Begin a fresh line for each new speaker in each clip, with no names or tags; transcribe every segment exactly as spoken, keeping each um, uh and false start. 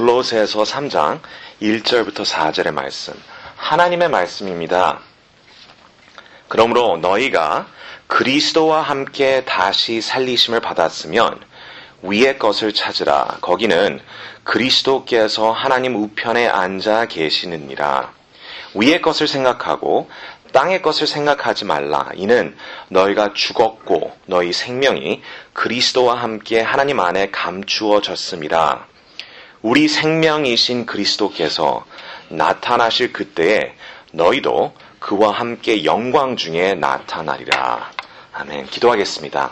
골로새서 삼 장 일 절부터 사 절의 말씀, 하나님의 말씀입니다. 그러므로 너희가 그리스도와 함께 다시 살리심을 받았으면 위의 것을 찾으라. 거기는 그리스도께서 하나님 우편에 앉아 계시느니라. 위의 것을 생각하고 땅의 것을 생각하지 말라. 이는 너희가 죽었고 너희 생명이 그리스도와 함께 하나님 안에 감추어졌음이라. 우리 생명이신 그리스도께서 나타나실 그때에 너희도 그와 함께 영광 중에 나타나리라. 아멘. 기도하겠습니다.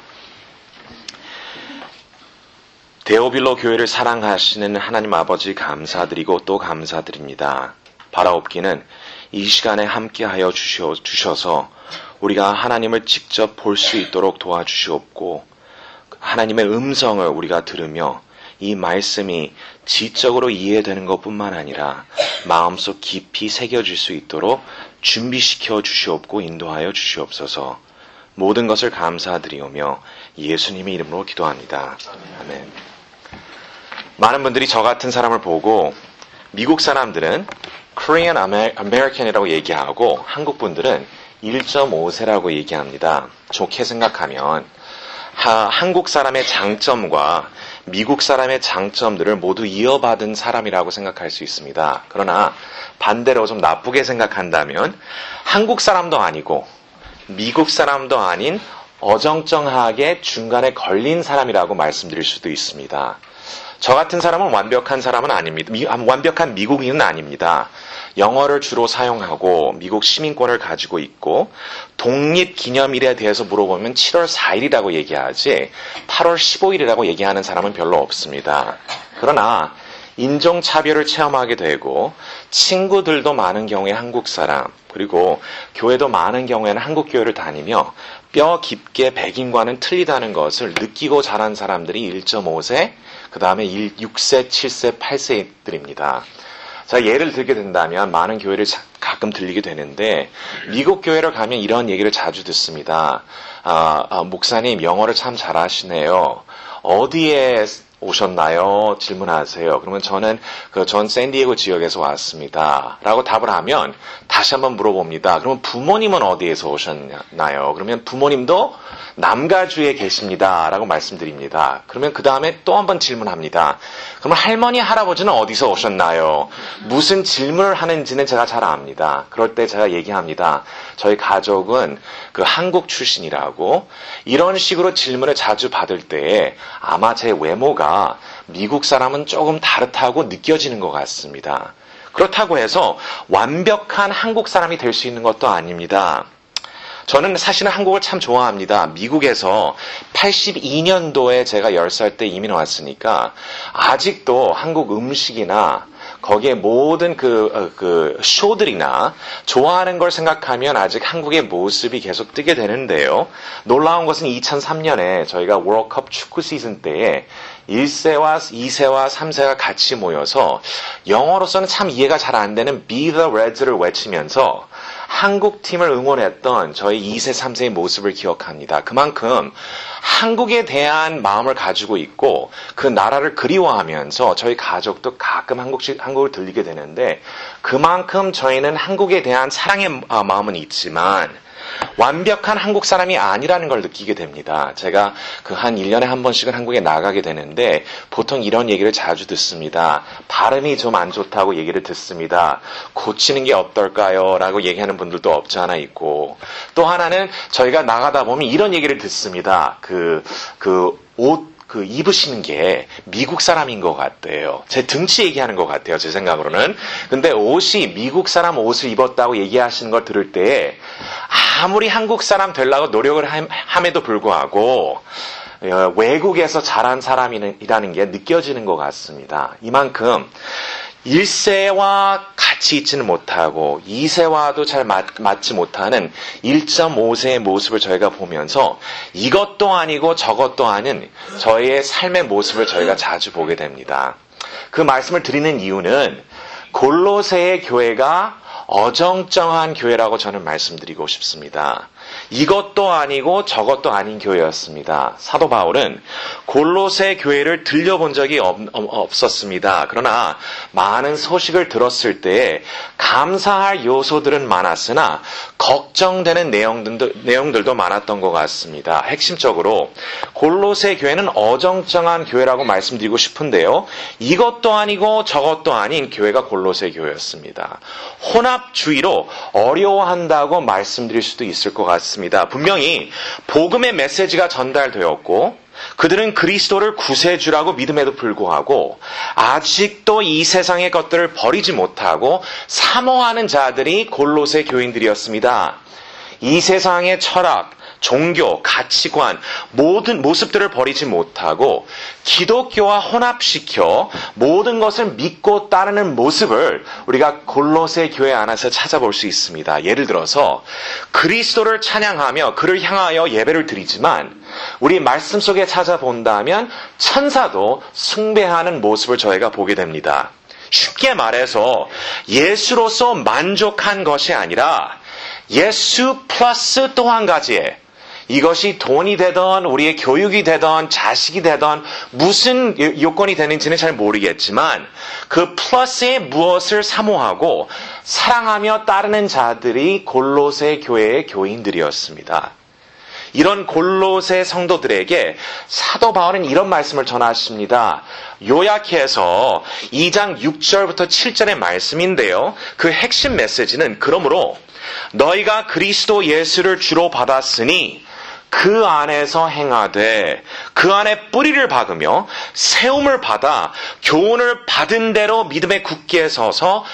데오빌로 교회를 사랑하시는 하나님 아버지 감사드리고 또 감사드립니다. 바라옵기는 이 시간에 함께하여 주셔서 우리가 하나님을 직접 볼 수 있도록 도와주시옵고 하나님의 음성을 우리가 들으며 이 말씀이 지적으로 이해되는 것뿐만 아니라 마음속 깊이 새겨질 수 있도록 준비시켜 주시옵고 인도하여 주시옵소서. 모든 것을 감사드리오며 예수님의 이름으로 기도합니다. 아멘. 많은 분들이 저 같은 사람을 보고 미국 사람들은 Korean American이라고 얘기하고 한국 분들은 일 점 오 세라고 얘기합니다. 좋게 생각하면 하, 한국 사람의 장점과 미국 사람의 장점들을 모두 이어받은 사람이라고 생각할 수 있습니다. 그러나 반대로 좀 나쁘게 생각한다면 한국 사람도 아니고 미국 사람도 아닌 어정쩡하게 중간에 걸린 사람이라고 말씀드릴 수도 있습니다. 저 같은 사람은 완벽한 사람은 아닙니다. 미, 완벽한 미국인은 아닙니다. 영어를 주로 사용하고 미국 시민권을 가지고 있고 독립기념일에 대해서 물어보면 칠월 사일이라고 얘기하지 팔월 십오일이라고 얘기하는 사람은 별로 없습니다. 그러나 인종차별을 체험하게 되고 친구들도 많은 경우에 한국 사람 그리고 교회도 많은 경우에는 한국 교회를 다니며 뼈 깊게 백인과는 틀리다는 것을 느끼고 자란 사람들이 일 점 오 세 그 다음에 육 세, 칠 세, 팔 세들입니다. 자, 예를 들게 된다면 많은 교회를 가끔 들리게 되는데 미국 교회를 가면 이런 얘기를 자주 듣습니다. 아, 아, 목사님 영어를 참 잘하시네요. 어디에 오셨나요? 질문하세요. 그러면 저는 그 전 샌디에고 지역에서 왔습니다. 라고 답을 하면 다시 한번 물어봅니다. 그러면 부모님은 어디에서 오셨나요? 그러면 부모님도 남가주에 계십니다. 라고 말씀드립니다. 그러면 그 다음에 또 한번 질문합니다. 그러면 할머니, 할아버지는 어디서 오셨나요? 무슨 질문을 하는지는 제가 잘 압니다. 그럴 때 제가 얘기합니다. 저희 가족은 그 한국 출신이라고 이런 식으로 질문을 자주 받을 때에 아마 제 외모가 미국 사람은 조금 다르다고 느껴지는 것 같습니다. 그렇다고 해서 완벽한 한국 사람이 될 수 있는 것도 아닙니다. 저는 사실은 한국을 참 좋아합니다. 미국에서 팔십이 년도에 제가 열 살 때 이민 왔으니까 아직도 한국 음식이나 거기에 모든 그, 그, 쇼들이나 좋아하는 걸 생각하면 아직 한국의 모습이 계속 뜨게 되는데요. 놀라운 것은 이천삼 년에 저희가 월드컵 축구 시즌 때에 일 세와 이 세와 삼 세가 같이 모여서 영어로서는 참 이해가 잘 안 되는 Be the Reds를 외치면서 한국 팀을 응원했던 저희 이 세, 삼 세의 모습을 기억합니다. 그만큼 한국에 대한 마음을 가지고 있고 그 나라를 그리워하면서 저희 가족도 가끔 한국식, 한국을 들리게 되는데 그만큼 저희는 한국에 대한 사랑의 마음은 있지만 완벽한 한국 사람이 아니라는 걸 느끼게 됩니다. 제가 그 한 일 년에 한 번씩은 한국에 나가게 되는데 보통 이런 얘기를 자주 듣습니다. 발음이 좀 안 좋다고 얘기를 듣습니다. 고치는 게 어떨까요? 라고 얘기하는 분들도 없지 않아 있고 또 하나는 저희가 나가다 보면 이런 얘기를 듣습니다. 그, 그 옷 그 입으시는 게 미국 사람인 것 같대요. 제 등치 얘기하는 것 같아요. 제 생각으로는. 근데 옷이 미국 사람 옷을 입었다고 얘기하시는 걸 들을 때 아무리 한국 사람 되려고 노력을 함에도 불구하고 외국에서 자란 사람이라는 게 느껴지는 것 같습니다. 이만큼 일 세와 같이 있지는 못하고 이 세와도 잘 맞, 맞지 못하는 일 점 오 세의 모습을 저희가 보면서 이것도 아니고 저것도 아닌 저희의 삶의 모습을 저희가 자주 보게 됩니다. 그 말씀을 드리는 이유는 골로새의 교회가 어정쩡한 교회라고 저는 말씀드리고 싶습니다. 이것도 아니고 저것도 아닌 교회였습니다. 사도 바울은 골로새 교회를 들려본 적이 없, 없었습니다. 그러나 많은 소식을 들었을 때 감사할 요소들은 많았으나 걱정되는 내용들도, 내용들도 많았던 것 같습니다. 핵심적으로 골로새 교회는 어정쩡한 교회라고 말씀드리고 싶은데요. 이것도 아니고 저것도 아닌 교회가 골로새 교회였습니다. 혼합주의로 어려워한다고 말씀드릴 수도 있을 것 같습니다. 분명히 복음의 메시지가 전달되었고 그들은 그리스도를 구세주라고 믿음에도 불구하고 아직도 이 세상의 것들을 버리지 못하고 사모하는 자들이 골로새 교인들이었습니다. 이 세상의 철학, 종교, 가치관, 모든 모습들을 버리지 못하고 기독교와 혼합시켜 모든 것을 믿고 따르는 모습을 우리가 골로새 교회 안에서 찾아볼 수 있습니다. 예를 들어서 그리스도를 찬양하며 그를 향하여 예배를 드리지만 우리 말씀 속에 찾아본다면 천사도 숭배하는 모습을 저희가 보게 됩니다. 쉽게 말해서 예수로서 만족한 것이 아니라 예수 플러스 또 한 가지의 이것이 돈이 되던 우리의 교육이 되던 자식이 되던 무슨 요건이 되는지는 잘 모르겠지만 그 플러스에 무엇을 사모하고 사랑하며 따르는 자들이 골로새 교회의 교인들이었습니다. 이런 골로새 성도들에게 사도 바울은 이런 말씀을 전하십니다. 요약해서 이 장 육 절부터 칠 절의 말씀인데요. 그 핵심 메시지는 그러므로 너희가 그리스도 예수를 주로 받았으니 그 안에서 행하되 그 안에 뿌리를 박으며 세움을 받아 교훈을 받은 대로 믿음에 굳게 서서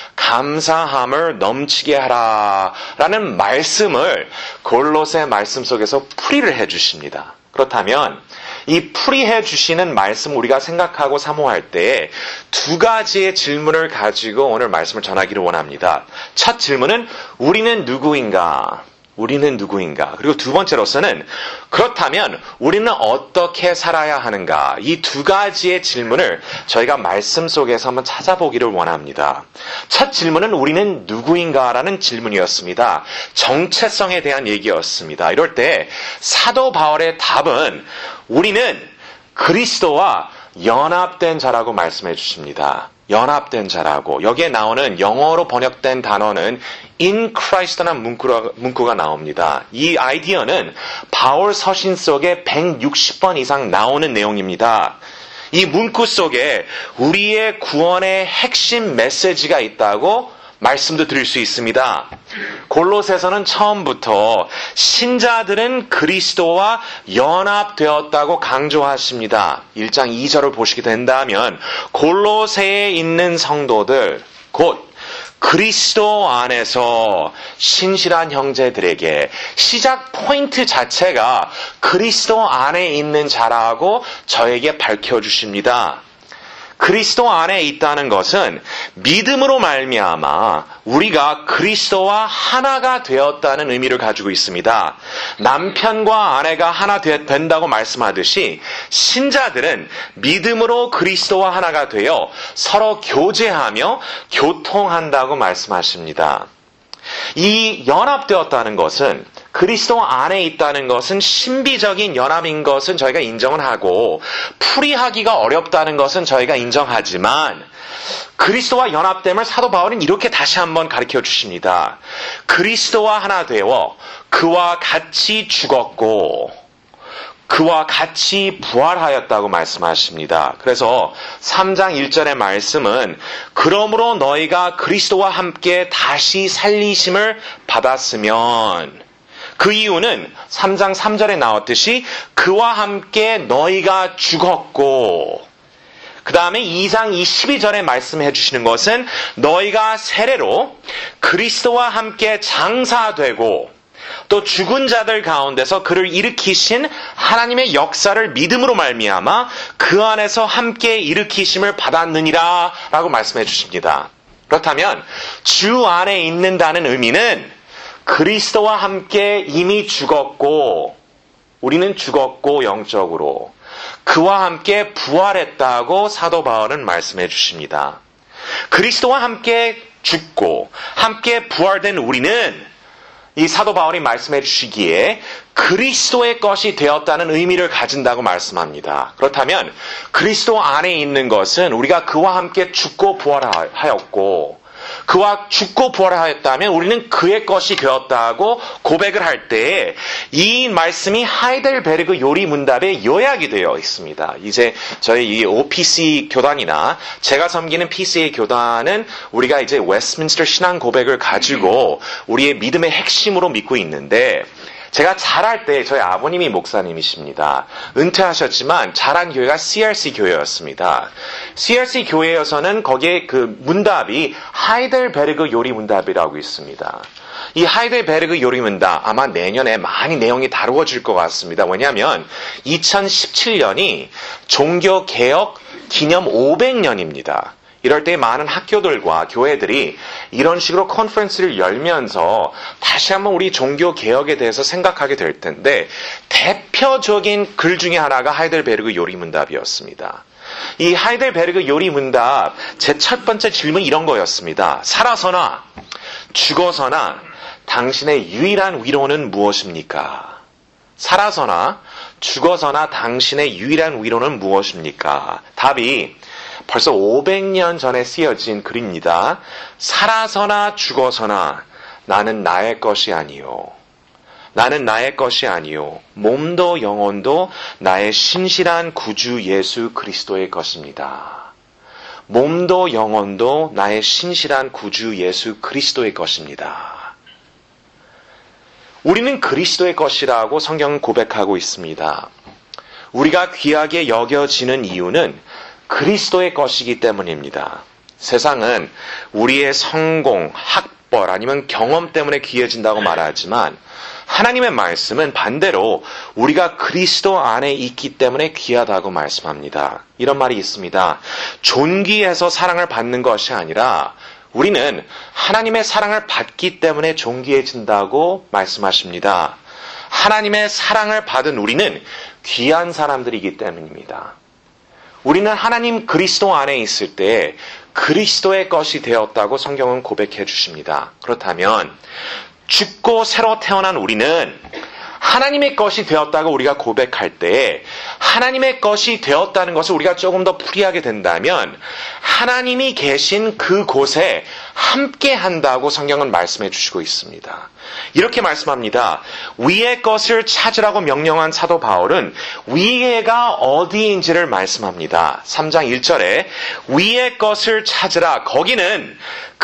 감사함을 넘치게 하라 라는 말씀을 골로새 말씀 속에서 풀이를 해주십니다. 그렇다면 이 풀이해 주시는 말씀 우리가 생각하고 사모할 때 두 가지의 질문을 가지고 오늘 말씀을 전하기를 원합니다. 첫 질문은 우리는 누구인가? 우리는 누구인가? 그리고 두 번째로서는 그렇다면 우리는 어떻게 살아야 하는가? 이 두 가지의 질문을 저희가 말씀 속에서 한번 찾아보기를 원합니다. 첫 질문은 우리는 누구인가라는 질문이었습니다. 정체성에 대한 얘기였습니다. 이럴 때 사도 바울의 답은 우리는 그리스도와 연합된 자라고 말씀해 주십니다. 연합된 자라고. 여기에 나오는 영어로 번역된 단어는 in Christ라는 문구가, 문구가 나옵니다. 이 아이디어는 바울 서신 속에 백육십 번 이상 나오는 내용입니다. 이 문구 속에 우리의 구원의 핵심 메시지가 있다고 말씀도 드릴 수 있습니다. 골로새서는 처음부터 신자들은 그리스도와 연합되었다고 강조하십니다. 일 장 이 절을 보시게 된다면 골로새에 있는 성도들 곧 그리스도 안에서 신실한 형제들에게 시작 포인트 자체가 그리스도 안에 있는 자라고 저에게 밝혀주십니다. 그리스도 안에 있다는 것은 믿음으로 말미암아 우리가 그리스도와 하나가 되었다는 의미를 가지고 있습니다. 남편과 아내가 하나 된다고 말씀하듯이 신자들은 믿음으로 그리스도와 하나가 되어 서로 교제하며 교통한다고 말씀하십니다. 이 연합되었다는 것은 그리스도 안에 있다는 것은 신비적인 연합인 것은 저희가 인정은 하고 풀이하기가 어렵다는 것은 저희가 인정하지만 그리스도와 연합됨을 사도 바울은 이렇게 다시 한번 가르쳐 주십니다. 그리스도와 하나 되어 그와 같이 죽었고 그와 같이 부활하였다고 말씀하십니다. 그래서 삼 장 일 절의 말씀은 그러므로 너희가 그리스도와 함께 다시 살리심을 받았으면 그 이유는 삼 장 삼 절에 나왔듯이 그와 함께 너희가 죽었고 그 다음에 이 장 이십이 절에 말씀해 주시는 것은 너희가 세례로 그리스도와 함께 장사되고 또 죽은 자들 가운데서 그를 일으키신 하나님의 역사를 믿음으로 말미암아 그 안에서 함께 일으키심을 받았느니라 라고 말씀해 주십니다. 그렇다면 주 안에 있는다는 의미는 그리스도와 함께 이미 죽었고 우리는 죽었고 영적으로 그와 함께 부활했다고 사도 바울은 말씀해 주십니다. 그리스도와 함께 죽고 함께 부활된 우리는 이 사도 바울이 말씀해 주시기에 그리스도의 것이 되었다는 의미를 가진다고 말씀합니다. 그렇다면 그리스도 안에 있는 것은 우리가 그와 함께 죽고 부활하였고 그와 죽고 부활하였다면 우리는 그의 것이 되었다고 고백을 할 때에 이 말씀이 하이델베르그 요리 문답에 요약이 되어 있습니다. 이제 저희 이 오피씨 교단이나 제가 섬기는 피씨에이 교단은 우리가 이제 웨스트민스터 신앙 고백을 가지고 우리의 믿음의 핵심으로 믿고 있는데 제가 자랄 때 저희 아버님이 목사님이십니다. 은퇴하셨지만 자란 교회가 씨알씨 교회였습니다. 씨알씨 교회에서는 거기에 그 문답이 하이델베르그 요리 문답이라고 있습니다. 이 하이델베르그 요리 문답 아마 내년에 많이 내용이 다루어질 것 같습니다. 왜냐하면 이천십칠 년이 종교개혁 기념 오백 년입니다. 이럴 때 많은 학교들과 교회들이 이런 식으로 컨퍼런스를 열면서 다시 한번 우리 종교 개혁에 대해서 생각하게 될 텐데 대표적인 글 중에 하나가 하이델베르그 요리문답이었습니다. 이 하이델베르그 요리문답 제 첫 번째 질문이 이런 거였습니다. 살아서나 죽어서나 당신의 유일한 위로는 무엇입니까? 살아서나 죽어서나 당신의 유일한 위로는 무엇입니까? 답이 벌써 오백 년 전에 쓰여진 글입니다. 살아서나 죽어서나 나는 나의 것이 아니요. 나는 나의 것이 아니요. 몸도 영혼도 나의 신실한 구주 예수 그리스도의 것입니다. 몸도 영혼도 나의 신실한 구주 예수 그리스도의 것입니다. 우리는 그리스도의 것이라고 성경은 고백하고 있습니다. 우리가 귀하게 여겨지는 이유는 그리스도의 것이기 때문입니다. 세상은 우리의 성공, 학벌 아니면 경험 때문에 귀해진다고 말하지만 하나님의 말씀은 반대로 우리가 그리스도 안에 있기 때문에 귀하다고 말씀합니다. 이런 말이 있습니다. 존귀해서 사랑을 받는 것이 아니라 우리는 하나님의 사랑을 받기 때문에 존귀해진다고 말씀하십니다. 하나님의 사랑을 받은 우리는 귀한 사람들이기 때문입니다. 우리는 하나님 그리스도 안에 있을 때 그리스도의 것이 되었다고 성경은 고백해 주십니다. 그렇다면 죽고 새로 태어난 우리는 하나님의 것이 되었다고 우리가 고백할 때 하나님의 것이 되었다는 것을 우리가 조금 더 풀이하게 된다면 하나님이 계신 그곳에 함께 한다고 성경은 말씀해 주시고 있습니다. 이렇게 말씀합니다. 위의 것을 찾으라고 명령한 사도 바울은 위에가 어디인지를 말씀합니다. 삼 장 일 절에 위의 것을 찾으라. 거기는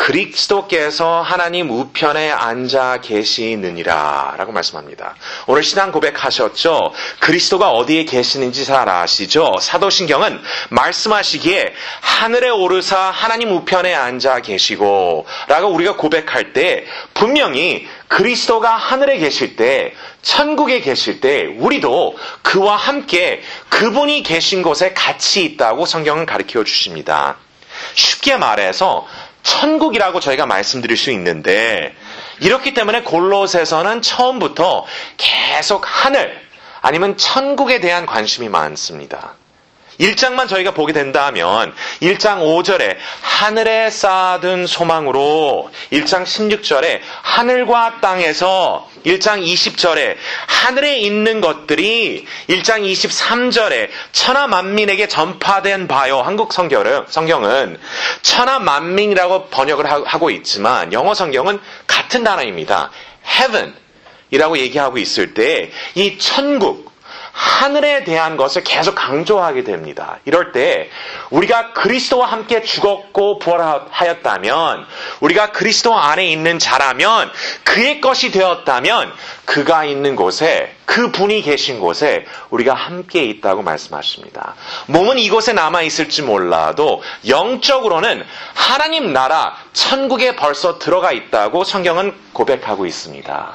그리스도께서 하나님 우편에 앉아 계시느니라 라고 말씀합니다. 오늘 신앙 고백하셨죠? 그리스도가 어디에 계시는지 잘 아시죠? 사도신경은 말씀하시기에 하늘에 오르사 하나님 우편에 앉아 계시고 라고 우리가 고백할 때 분명히 그리스도가 하늘에 계실 때 천국에 계실 때 우리도 그와 함께 그분이 계신 곳에 같이 있다고 성경은 가르쳐 주십니다. 쉽게 말해서 천국이라고 저희가 말씀드릴 수 있는데 이렇기 때문에 골로새서는 처음부터 계속 하늘 아니면 천국에 대한 관심이 많습니다. 일 장만 저희가 보게 된다면 일 장 오 절에 하늘에 쌓아둔 소망으로 일 장 십육 절에 하늘과 땅에서 일 장 이십 절에 하늘에 있는 것들이 일 장 이십삼 절에 천하 만민에게 전파된 바요. 한국 성경은, 성경은 천하 만민이라고 번역을 하고 있지만 영어 성경은 같은 단어입니다. heaven 이라고 얘기하고 있을 때 이 천국 하늘에 대한 것을 계속 강조하게 됩니다. 이럴 때 우리가 그리스도와 함께 죽었고 부활하였다면 우리가 그리스도 안에 있는 자라면 그의 것이 되었다면 그가 있는 곳에 그분이 계신 곳에 우리가 함께 있다고 말씀하십니다. 몸은 이곳에 남아있을지 몰라도 영적으로는 하나님 나라 천국에 벌써 들어가 있다고 성경은 고백하고 있습니다.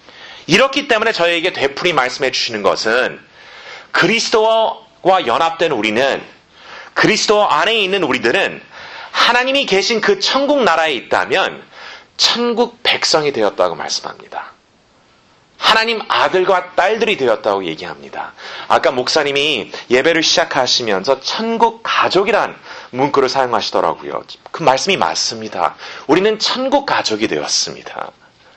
이렇기 때문에 저희에게 되풀이 말씀해 주시는 것은 그리스도와 연합된 우리는 그리스도 안에 있는 우리들은 하나님이 계신 그 천국 나라에 있다면 천국 백성이 되었다고 말씀합니다. 하나님 아들과 딸들이 되었다고 얘기합니다. 아까 목사님이 예배를 시작하시면서 천국 가족이란 문구를 사용하시더라고요. 그 말씀이 맞습니다. 우리는 천국 가족이 되었습니다.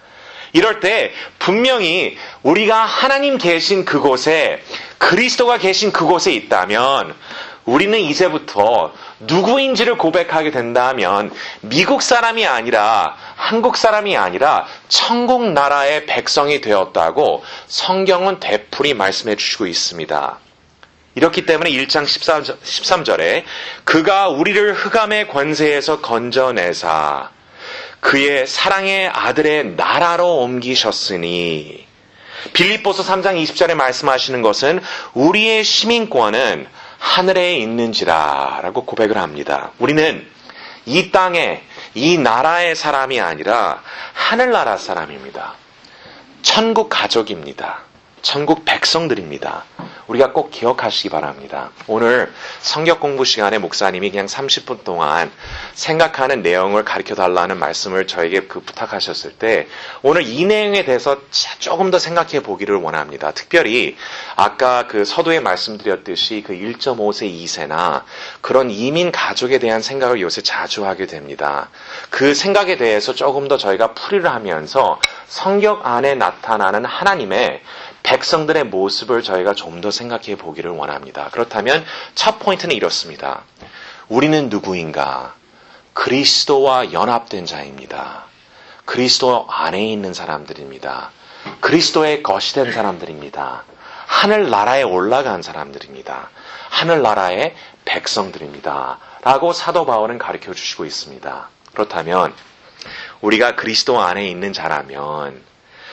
이럴 때 분명히 우리가 하나님 계신 그곳에, 그리스도가 계신 그곳에 있다면 우리는 이제부터 누구인지를 고백하게 된다면 미국 사람이 아니라, 한국 사람이 아니라 천국 나라의 백성이 되었다고 성경은 되풀이 말씀해 주시고 있습니다. 이렇기 때문에 일 장 십삼 절에 그가 우리를 흑암의 권세에서 건져내사 그의 사랑의 아들의 나라로 옮기셨으니, 빌립보서 삼 장 이십 절에 말씀하시는 것은 우리의 시민권은 하늘에 있는지라 라고 고백을 합니다. 우리는 이 땅에, 이 나라의 사람이 아니라 하늘나라 사람입니다. 천국 가족입니다. 천국 백성들입니다. 우리가 꼭 기억하시기 바랍니다. 오늘 성경 공부 시간에 목사님이 그냥 삼십 분 동안 생각하는 내용을 가르쳐 달라는 말씀을 저에게 그 부탁하셨을 때 오늘 이 내용에 대해서 조금 더 생각해 보기를 원합니다. 특별히 아까 그 서두에 말씀드렸듯이 그 일 점 오 세, 이 세나 그런 이민 가족에 대한 생각을 요새 자주 하게 됩니다. 그 생각에 대해서 조금 더 저희가 풀이를 하면서 성경 안에 나타나는 하나님의 백성들의 모습을 저희가 좀 더 생각해 보기를 원합니다. 그렇다면 첫 포인트는 이렇습니다. 우리는 누구인가? 그리스도와 연합된 자입니다. 그리스도 안에 있는 사람들입니다. 그리스도의 것이 된 사람들입니다. 하늘나라에 올라간 사람들입니다. 하늘나라의 백성들입니다. 라고 사도 바울은 가르쳐 주시고 있습니다. 그렇다면 우리가 그리스도 안에 있는 자라면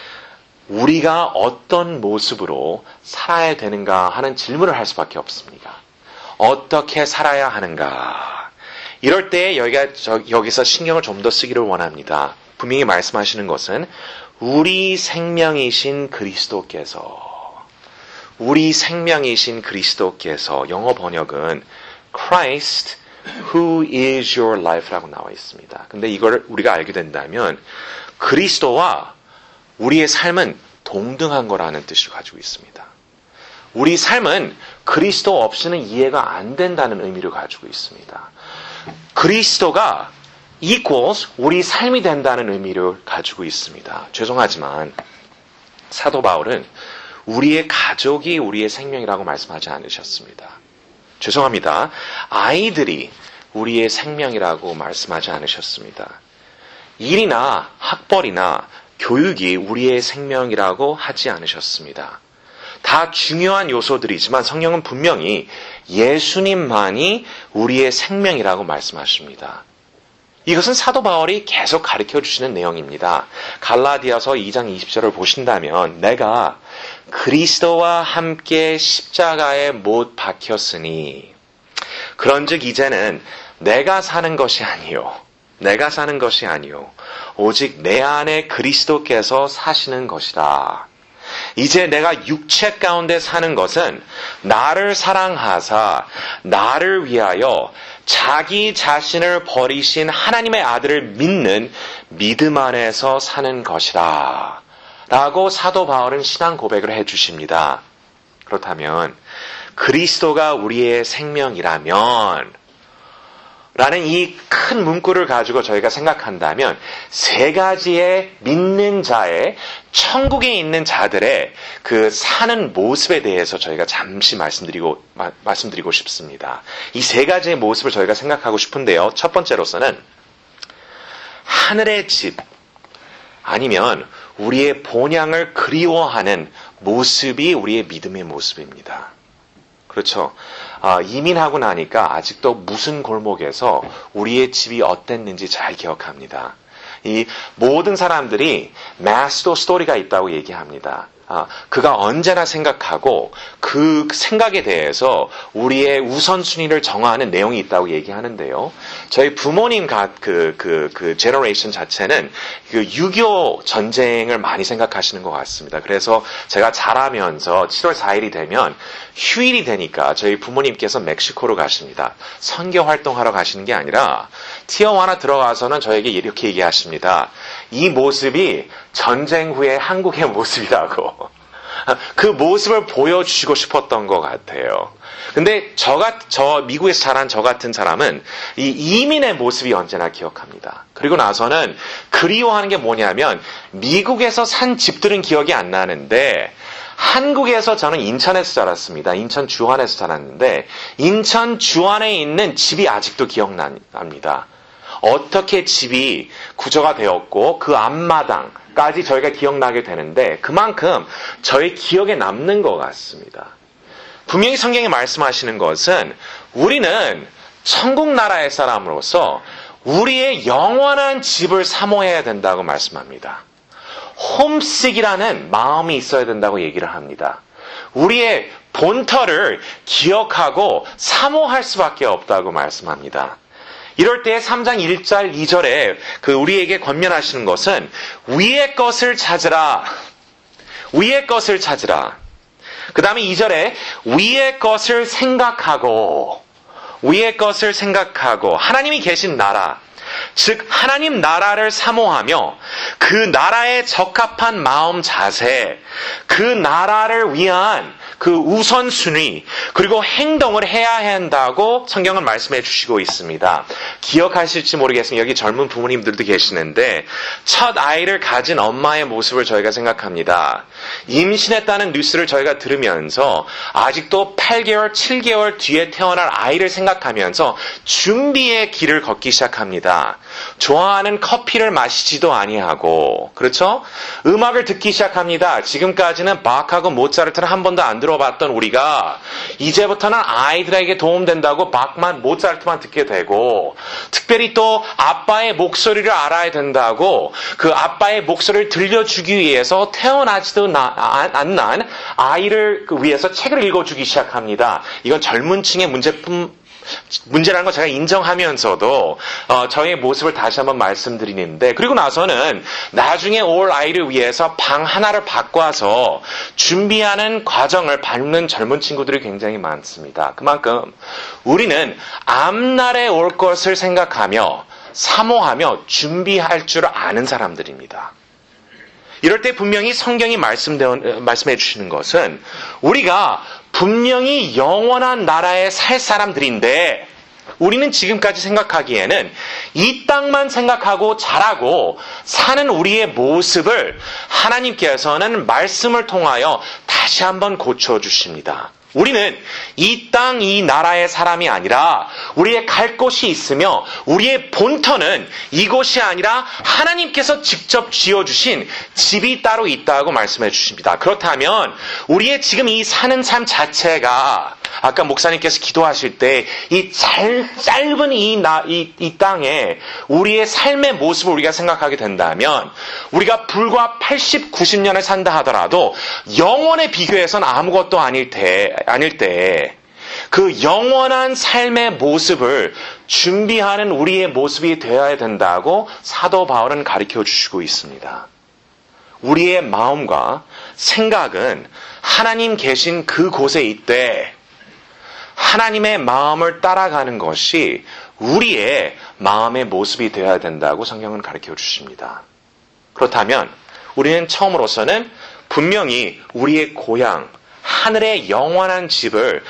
우리가 어떤 모습으로 살아야 되는가 하는 질문을 할 수밖에 없습니다. 어떻게 살아야 하는가? 이럴 때 여기가, 저, 여기서 신경을 좀 더 쓰기를 원합니다. 분명히 말씀하시는 것은 우리 생명이신 그리스도께서, 우리 생명이신 그리스도께서, 영어 번역은 Christ who is your life라고 나와 있습니다. 근데 이걸 우리가 알게 된다면 그리스도와 우리의 삶은 동등한 거라는 뜻을 가지고 있습니다. 우리 삶은 그리스도 없이는 이해가 안 된다는 의미를 가지고 있습니다. 그리스도가 equals 우리 삶이 된다는 의미를 가지고 있습니다. 죄송하지만 사도 바울은 우리의 가족이 우리의 생명이라고 말씀하지 않으셨습니다. 죄송합니다. 아이들이 우리의 생명이라고 말씀하지 않으셨습니다. 일이나 학벌이나 교육이 우리의 생명이라고 하지 않으셨습니다. 다 중요한 요소들이지만 성경은 분명히 예수님만이 우리의 생명이라고 말씀하십니다. 이것은 사도 바울이 계속 가르쳐 주시는 내용입니다. 갈라디아서 이 장 이십 절을 보신다면 내가 그리스도와 함께 십자가에 못 박혔으니 그런즉 이제는 내가 사는 것이 아니요 내가 사는 것이 아니요 오직 내 안에 그리스도께서 사시는 것이라. 이제 내가 육체 가운데 사는 것은 나를 사랑하사 나를 위하여 자기 자신을 버리신 하나님의 아들을 믿는 믿음 안에서 사는 것이라. 라고 사도 바울은 신앙 고백을 해 주십니다. 그렇다면 그리스도가 우리의 생명이라면 라는 이 큰 문구를 가지고 저희가 생각한다면 세 가지의 믿는 자의 천국에 있는 자들의 그 사는 모습에 대해서 저희가 잠시 말씀드리고 마, 말씀드리고 싶습니다. 이 세 가지의 모습을 저희가 생각하고 싶은데요. 첫 번째로서는 하늘의 집 아니면 우리의 본향을 그리워하는 모습이 우리의 믿음의 모습입니다. 그렇죠. 아, 이민하고 나니까 아직도 무슨 골목에서 우리의 집이 어땠는지 잘 기억합니다. 이 모든 사람들이 마스터 스토리가 있다고 얘기합니다. 아, 그가 언제나 생각하고 그 생각에 대해서 우리의 우선순위를 정하는 내용이 있다고 얘기하는데요. 저희 부모님 그, 그, 그 제너레이션 자체는 그 육이오 전쟁을 많이 생각하시는 것 같습니다. 그래서 제가 자라면서 칠월 사일이 되면 휴일이 되니까 저희 부모님께서 멕시코로 가십니다. 선교 활동하러 가시는 게 아니라 티어와나 들어가서는 저에게 이렇게 얘기하십니다. 이 모습이 전쟁 후의 한국의 모습이라고. 그 모습을 보여주시고 싶었던 것 같아요. 근데 저가, 저, 미국에서 자란 저 같은 사람은 이 이민의 모습이 언제나 기억합니다. 그리고 나서는 그리워하는 게 뭐냐면 미국에서 산 집들은 기억이 안 나는데 한국에서 저는 인천에서 자랐습니다. 인천 주안에서 자랐는데 인천 주안에 있는 집이 아직도 기억납니다. 어떻게 집이 구조가 되었고 그 앞마당까지 저희가 기억나게 되는데 그만큼 저희 기억에 남는 것 같습니다. 분명히 성경이 말씀하시는 것은 우리는 천국 나라의 사람으로서 우리의 영원한 집을 사모해야 된다고 말씀합니다. 홈식이라는 마음이 있어야 된다고 얘기를 합니다. 우리의 본터를 기억하고 사모할 수밖에 없다고 말씀합니다. 이럴 때 삼 장 일 절 이 절에 그 우리에게 권면하시는 것은 위의 것을 찾으라. 위의 것을 찾으라. 그 다음에 이 절에 위의 것을 생각하고 위의 것을 생각하고 하나님이 계신 나라 즉 하나님 나라를 사모하며 그 나라에 적합한 마음 자세 그 나라를 위한 그 우선순위 그리고 행동을 해야 한다고 성경은 말씀해 주시고 있습니다. 기억하실지 모르겠습니다. 여기 젊은 부모님들도 계시는데 첫 아이를 가진 엄마의 모습을 저희가 생각합니다. 임신했다는 뉴스를 저희가 들으면서 아직도 팔 개월, 칠 개월 뒤에 태어날 아이를 생각하면서 준비의 길을 걷기 시작합니다. 좋아하는 커피를 마시지도 아니하고 그렇죠? 음악을 듣기 시작합니다. 지금까지는 바크하고 모차르트를 한 번도 안 들어봤던 우리가 이제부터는 아이들에게 도움된다고 바크만 모차르트만 듣게 되고 특별히 또 아빠의 목소리를 알아야 된다고 그 아빠의 목소리를 들려주기 위해서 태어나지도 안 난 아이를 위해서 책을 읽어주기 시작합니다. 이건 젊은 층의 문제뿐 문제라는 거 제가 인정하면서도 어, 저의 모습을 다시 한번 말씀드리는데 그리고 나서는 나중에 올 아이를 위해서 방 하나를 바꿔서 준비하는 과정을 밟는 젊은 친구들이 굉장히 많습니다. 그만큼 우리는 앞날에 올 것을 생각하며 사모하며 준비할 줄 아는 사람들입니다. 이럴 때 분명히 성경이 말씀되어, 말씀해 주시는 것은 우리가 분명히 영원한 나라에 살 사람들인데 우리는 지금까지 생각하기에는 이 땅만 생각하고 자라고 사는 우리의 모습을 하나님께서는 말씀을 통하여 다시 한번 고쳐주십니다. 우리는 이 땅, 이 나라의 사람이 아니라 우리의 갈 곳이 있으며 우리의 본터는 이곳이 아니라 하나님께서 직접 지어주신 집이 따로 있다고 말씀해 주십니다. 그렇다면 우리의 지금 이 사는 삶 자체가 아까 목사님께서 기도하실 때 이 짧은 이, 나, 이, 이 땅에 우리의 삶의 모습을 우리가 생각하게 된다면 우리가 불과 팔십, 구십 년을 산다 하더라도 영원에 비교해서는 아무것도 아닐 때, 아닐 때 그 영원한 삶의 모습을 준비하는 우리의 모습이 되어야 된다고 사도 바울은 가르쳐 주시고 있습니다. 우리의 마음과 생각은 하나님 계신 그곳에 있되 하나님의 마음을 따라가는 것이 우리의 마음의 모습이 되어야 된다고 성경은 가르쳐 주십니다. 그렇다면 우리는 처음으로서는 분명히 우리의 고향, 하늘의 영원한 집을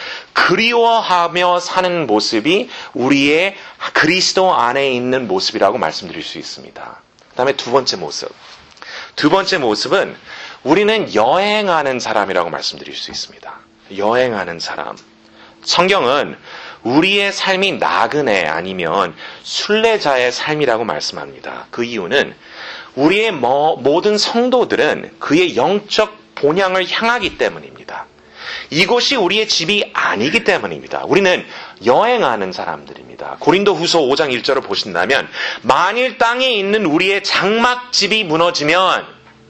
그리워하며 사는 모습이 우리의 그리스도 안에 있는 모습이라고 말씀드릴 수 있습니다. 그 다음에 두 번째 모습. 두 번째 모습은 우리는 여행하는 사람이라고 말씀드릴 수 있습니다. 여행하는 사람. 성경은 우리의 삶이 나그네 아니면 순례자의 삶이라고 말씀합니다. 그 이유는 우리의 모든 성도들은 그의 영적 본향을 향하기 때문입니다. 이곳이 우리의 집이 아니기 때문입니다. 우리는 여행하는 사람들입니다. 고린도후서 오 장 일 절을 보신다면 만일 땅에 있는 우리의 장막집이 무너지면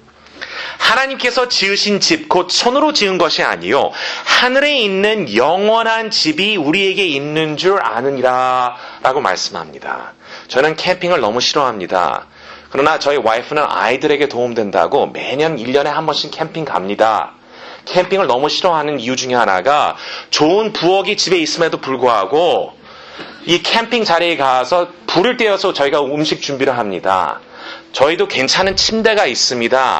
하나님께서 지으신 집, 곧 손으로 지은 것이 아니요 하늘에 있는 영원한 집이 우리에게 있는 줄 아느니라 라고 말씀합니다. 저는 캠핑을 너무 싫어합니다. 그러나 저희 와이프는 아이들에게 도움된다고 매년 일 년에 한 번씩 캠핑 갑니다. 캠핑을 너무 싫어하는 이유 중에 하나가 좋은 부엌이 집에 있음에도 불구하고 이 캠핑 자리에 가서 불을 떼어서 저희가 음식 준비를 합니다. 저희도 괜찮은 침대가 있습니다.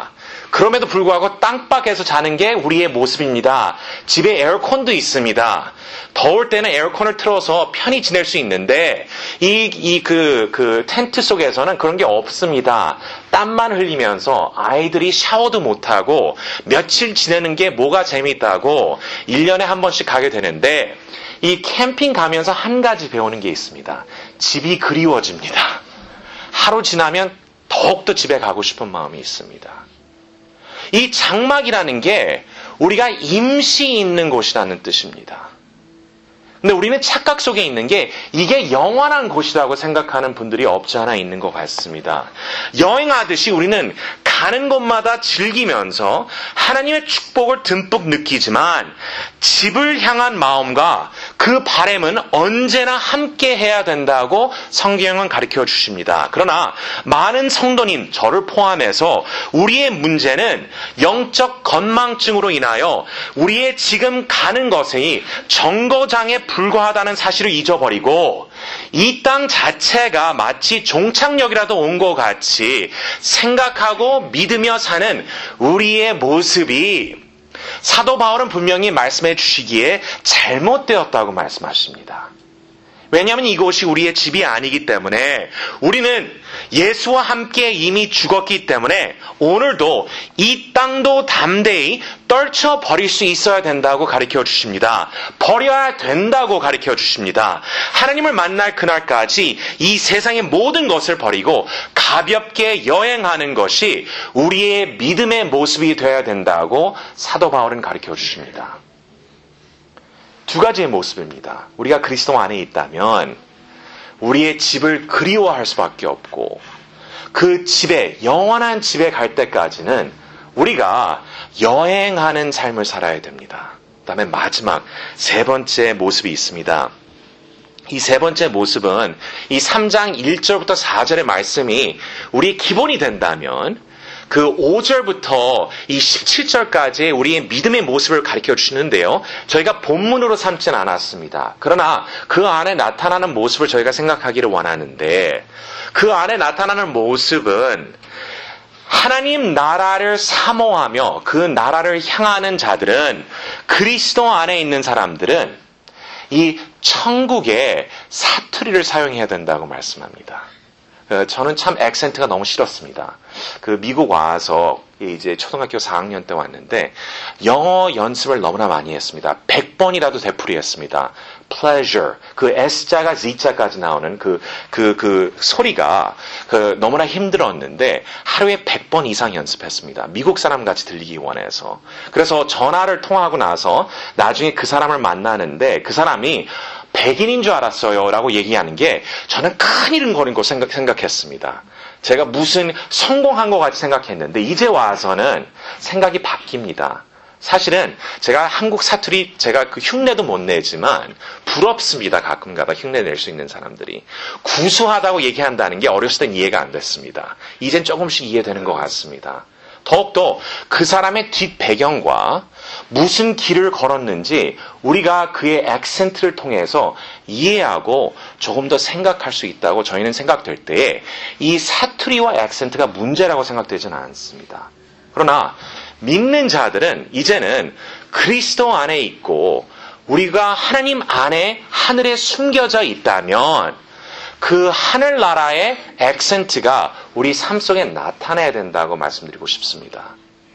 그럼에도 불구하고 땅바닥에서 자는 게 우리의 모습입니다. 집에 에어컨도 있습니다. 더울 때는 에어컨을 틀어서 편히 지낼 수 있는데 이, 이, 그, 그 텐트 속에서는 그런 게 없습니다. 땀만 흘리면서 아이들이 샤워도 못하고 며칠 지내는 게 뭐가 재미있다고 일 년에 한 번씩 가게 되는데 이 캠핑 가면서 한 가지 배우는 게 있습니다. 집이 그리워집니다. 하루 지나면 더욱더 집에 가고 싶은 마음이 있습니다. 이 장막이라는 게 우리가 임시 있는 곳이라는 뜻입니다. 근데 우리는 착각 속에 있는 게 이게 영원한 곳이라고 생각하는 분들이 없지 않아 있는 것 같습니다. 여행하듯이 우리는 가는 곳마다 즐기면서 하나님의 축복을 듬뿍 느끼지만 집을 향한 마음과 그 바람은 언제나 함께 해야 된다고 성경은 가르쳐 주십니다. 그러나 많은 성도님, 저를 포함해서 우리의 문제는 영적 건망증으로 인하여 우리의 지금 가는 것이 정거장에 불과하다는 사실을 잊어버리고 이 땅 자체가 마치 종착역이라도 온 것 같이 생각하고 믿으며 사는 우리의 모습이 사도 바울은 분명히 말씀해 주시기에 잘못되었다고 말씀하십니다. 왜냐하면 이곳이 우리의 집이 아니기 때문에 우리는 예수와 함께 이미 죽었기 때문에 오늘도 이 땅도 담대히 떨쳐버릴 수 있어야 된다고 가르쳐 주십니다. 버려야 된다고 가르쳐 주십니다. 하나님을 만날 그날까지 이 세상의 모든 것을 버리고 가볍게 여행하는 것이 우리의 믿음의 모습이 되어야 된다고 사도 바울은 가르쳐 주십니다. 두 가지의 모습입니다. 우리가 그리스도 안에 있다면 우리의 집을 그리워할 수밖에 없고 그 집에, 영원한 집에 갈 때까지는 우리가 여행하는 삶을 살아야 됩니다. 그 다음에 마지막 세 번째 모습이 있습니다. 이 세 번째 모습은 이 삼 장 일 절부터 사 절의 말씀이 우리의 기본이 된다면 그 오 절부터 이 십칠 절까지 우리의 믿음의 모습을 가르쳐 주시는데요. 저희가 본문으로 삼지는 않았습니다. 그러나 그 안에 나타나는 모습을 저희가 생각하기를 원하는데 그 안에 나타나는 모습은 하나님 나라를 사모하며 그 나라를 향하는 자들은 그리스도 안에 있는 사람들은 이 천국의 사투리를 사용해야 된다고 말씀합니다. 저는 참 액센트가 너무 싫었습니다. 그 미국 와서 이제 초등학교 사 학년 때 왔는데 영어 연습을 너무나 많이 했습니다. 백 번이라도 되풀이했습니다. pleasure, 그 S자가 Z자까지 나오는 그, 그, 그 소리가 그 너무나 힘들었는데 하루에 백 번 이상 연습했습니다. 미국 사람 같이 들리기 원해서. 그래서 전화를 통화하고 나서 나중에 그 사람을 만나는데 그 사람이 백인인 줄 알았어요 라고 얘기하는 게 저는 큰일인 거라고 생각, 생각했습니다. 제가 무슨 성공한 것 같이 생각했는데 이제 와서는 생각이 바뀝니다. 사실은 제가 한국 사투리 제가 그 흉내도 못 내지만 부럽습니다. 가끔가다 흉내 낼 수 있는 사람들이. 구수하다고 얘기한다는 게 어렸을 땐 이해가 안 됐습니다. 이젠 조금씩 이해되는 것 같습니다. 더욱더 그 사람의 뒷 배경과 무슨 길을 걸었는지 우리가 그의 액센트를 통해서 이해하고 조금 더 생각할 수 있다고 저희는 생각될 때에 이 사투리와 액센트가 문제라고 생각되지는 않습니다. 그러나 믿는 자들은 이제는 그리스도 안에 있고 우리가 하나님 안에 하늘에 숨겨져 있다면 그 하늘나라의 액센트가 우리 삶 속에 나타나야 된다고 말씀드리고 싶습니다.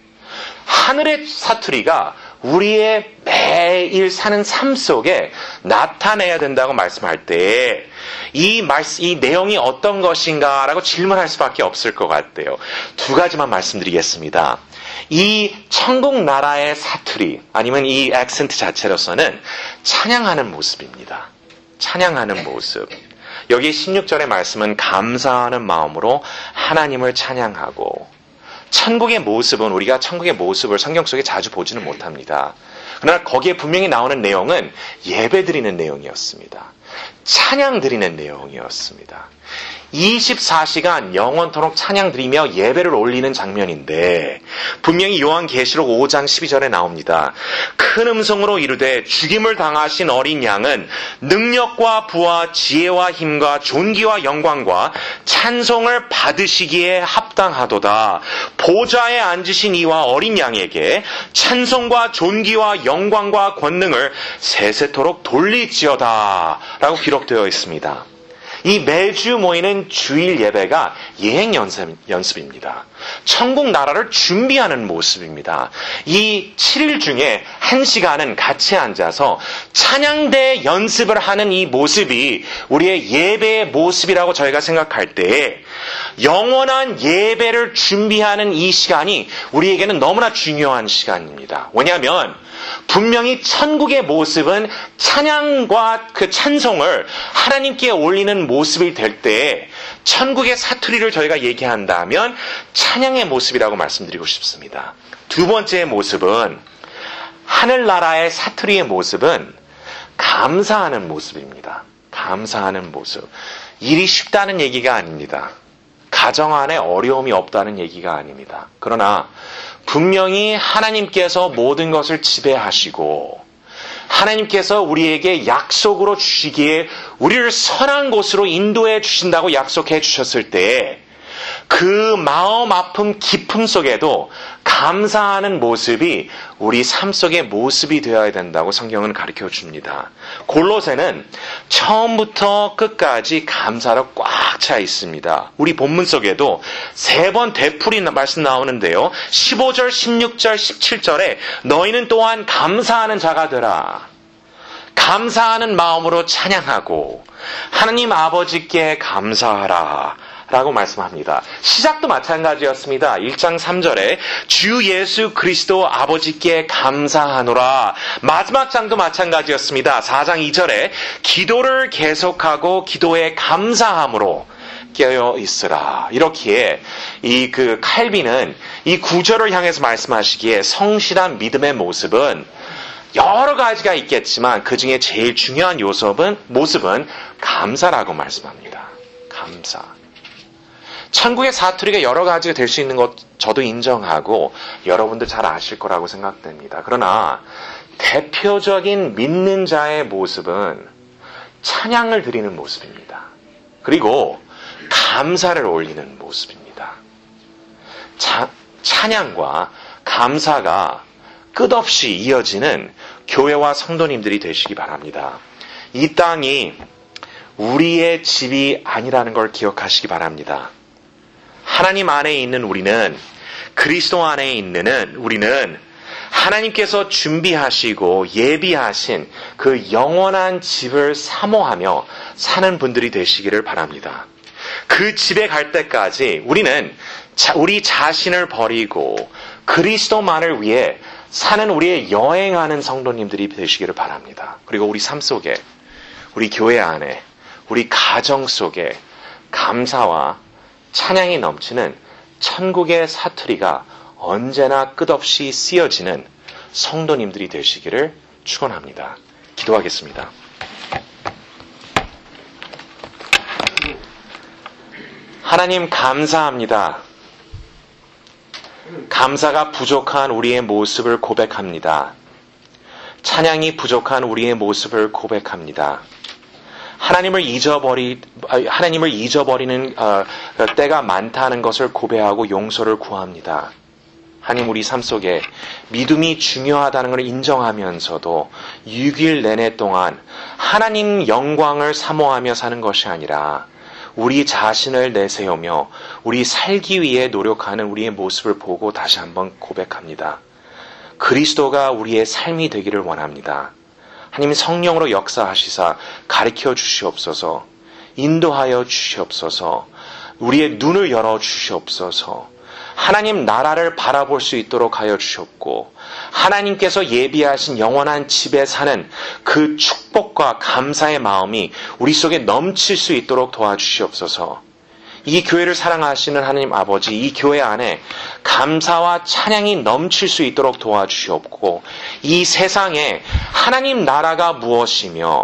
하늘의 사투리가 우리의 매일 사는 삶 속에 나타내야 된다고 말씀할 때 이 말씀, 이 내용이 어떤 것인가라고 질문할 수밖에 없을 것 같아요. 두 가지만 말씀드리겠습니다. 이 천국 나라의 사투리 아니면 이 액센트 자체로서는 찬양하는 모습입니다. 찬양하는 모습. 여기 십육 절의 말씀은 감사하는 마음으로 하나님을 찬양하고 천국의 모습은 우리가 천국의 모습을 성경 속에 자주 보지는 못합니다. 그러나 거기에 분명히 나오는 내용은 예배 드리는 내용이었습니다. 찬양 드리는 내용이었습니다. 이십사 시간 영원토록 찬양 드리며 예배를 올리는 장면인데 분명히 요한계시록 오 장 십이 절에 나옵니다. 큰 음성으로 이르되 죽임을 당하신 어린 양은 능력과 부와 지혜와 힘과 존귀와 영광과 찬송을 받으시기에 합당하도다. 보좌에 앉으신 이와 어린 양에게 찬송과 존귀와 영광과 권능을 세세토록 돌리지어다 라고 기록되어 있습니다. 이 매주 모이는 주일 예배가 예행 연습, 연습입니다. 천국 나라를 준비하는 모습입니다. 이 칠 일 중에 한 시간은 같이 앉아서 찬양대 연습을 하는 이 모습이 우리의 예배의 모습이라고 저희가 생각할 때 영원한 예배를 준비하는 이 시간이 우리에게는 너무나 중요한 시간입니다. 왜냐하면 분명히 천국의 모습은 찬양과 그 찬송을 하나님께 올리는 모습이 될 때 천국의 사투리를 저희가 얘기한다면 찬양의 모습이라고 말씀드리고 싶습니다. 두 번째 모습은 하늘나라의 사투리의 모습은 감사하는 모습입니다. 감사하는 모습. 일이 쉽다는 얘기가 아닙니다. 가정 안에 어려움이 없다는 얘기가 아닙니다. 그러나 분명히 하나님께서 모든 것을 지배하시고 하나님께서 우리에게 약속으로 주시기에 우리를 선한 곳으로 인도해 주신다고 약속해 주셨을 때 그 마음 아픔 깊음 속에도 감사하는 모습이 우리 삶 속의 모습이 되어야 된다고 성경은 가르쳐 줍니다. 골로새는 처음부터 끝까지 감사로 꽉 차 있습니다. 우리 본문 속에도 세 번 되풀이 말씀 나오는데요. 십오 절, 십육 절, 십칠 절에 너희는 또한 감사하는 자가 되라. 감사하는 마음으로 찬양하고 하나님 아버지께 감사하라. 라고 말씀합니다. 시작도 마찬가지였습니다. 일 장 삼 절에 주 예수 그리스도 아버지께 감사하노라. 마지막 장도 마찬가지였습니다. 사 장 이 절에 기도를 계속하고 기도에 감사함으로 깨어 있으라. 이렇게 이 그 칼빈은 이 구절을 향해서 말씀하시기에 성실한 믿음의 모습은 여러 가지가 있겠지만 그 중에 제일 중요한 요소는 모습은 감사라고 말씀합니다. 감사. 천국의 사투리가 여러 가지가 될 수 있는 것 저도 인정하고 여러분들 잘 아실 거라고 생각됩니다. 그러나 대표적인 믿는 자의 모습은 찬양을 드리는 모습입니다. 그리고 감사를 올리는 모습입니다. 자, 찬양과 감사가 끝없이 이어지는 교회와 성도님들이 되시기 바랍니다. 이 땅이 우리의 집이 아니라는 걸 기억하시기 바랍니다. 하나님 안에 있는 우리는, 그리스도 안에 있는 우리는 하나님께서 준비하시고 예비하신 그 영원한 집을 사모하며 사는 분들이 되시기를 바랍니다. 그 집에 갈 때까지 우리는 자, 우리 자신을 버리고 그리스도만을 위해 사는 우리의 여행하는 성도님들이 되시기를 바랍니다. 그리고 우리 삶 속에, 우리 교회 안에, 우리 가정 속에 감사와 찬양이 넘치는 천국의 사투리가 언제나 끝없이 쓰여지는 성도님들이 되시기를 축원합니다. 기도하겠습니다. 하나님 감사합니다. 감사가 부족한 우리의 모습을 고백합니다. 찬양이 부족한 우리의 모습을 고백합니다. 하나님을 잊어버리, 하나님을 잊어버리는 어, 때가 많다는 것을 고백하고 용서를 구합니다. 하나님 우리 삶 속에 믿음이 중요하다는 것을 인정하면서도 육 일 내내 동안 하나님 영광을 사모하며 사는 것이 아니라 우리 자신을 내세우며 우리 살기 위해 노력하는 우리의 모습을 보고 다시 한번 고백합니다. 그리스도가 우리의 삶이 되기를 원합니다. 하나님 성령으로 역사하시사 가르쳐 주시옵소서, 인도하여 주시옵소서, 우리의 눈을 열어 주시옵소서, 하나님 나라를 바라볼 수 있도록 하여 주셨고 하나님께서 예비하신 영원한 집에 사는 그 축복과 감사의 마음이 우리 속에 넘칠 수 있도록 도와주시옵소서. 이 교회를 사랑하시는 하나님 아버지, 이 교회 안에 감사와 찬양이 넘칠 수 있도록 도와주시옵고 이 세상에 하나님 나라가 무엇이며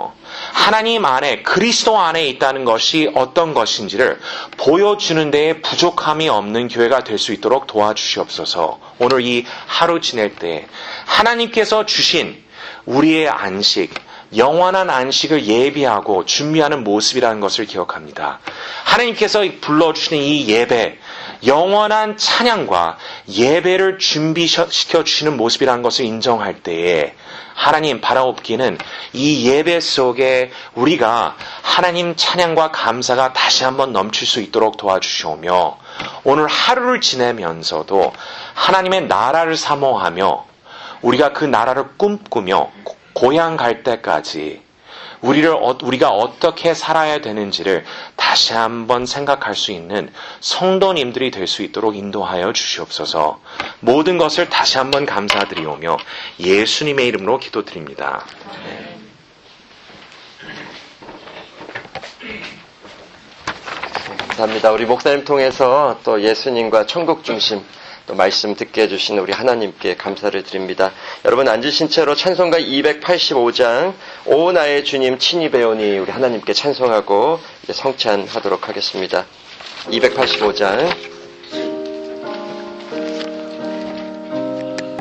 하나님 안에, 그리스도 안에 있다는 것이 어떤 것인지를 보여주는 데에 부족함이 없는 교회가 될 수 있도록 도와주시옵소서. 오늘 이 하루 지낼 때 하나님께서 주신 우리의 안식, 영원한 안식을 예비하고 준비하는 모습이라는 것을 기억합니다. 하나님께서 불러주시는 이 예배, 영원한 찬양과 예배를 준비시켜 주시는 모습이라는 것을 인정할 때에 하나님 바라옵기는 이 예배 속에 우리가 하나님 찬양과 감사가 다시 한번 넘칠 수 있도록 도와주시오며, 오늘 하루를 지내면서도 하나님의 나라를 사모하며 우리가 그 나라를 꿈꾸며 고향 갈 때까지 우리를, 우리가 어떻게 살아야 되는지를 다시 한번 생각할 수 있는 성도님들이 될 수 있도록 인도하여 주시옵소서. 모든 것을 다시 한번 감사드리오며 예수님의 이름으로 기도드립니다.
감사합니다. 우리 목사님 통해서 또 예수님과 천국 중심 또 말씀 듣게 해주신 우리 하나님께 감사를 드립니다. 여러분 앉으신 채로 찬송가 이백팔십오 장 오 나의 주님 친히 배우니 우리 하나님께 찬송하고 이제 성찬하도록 하겠습니다. 이백팔십오 장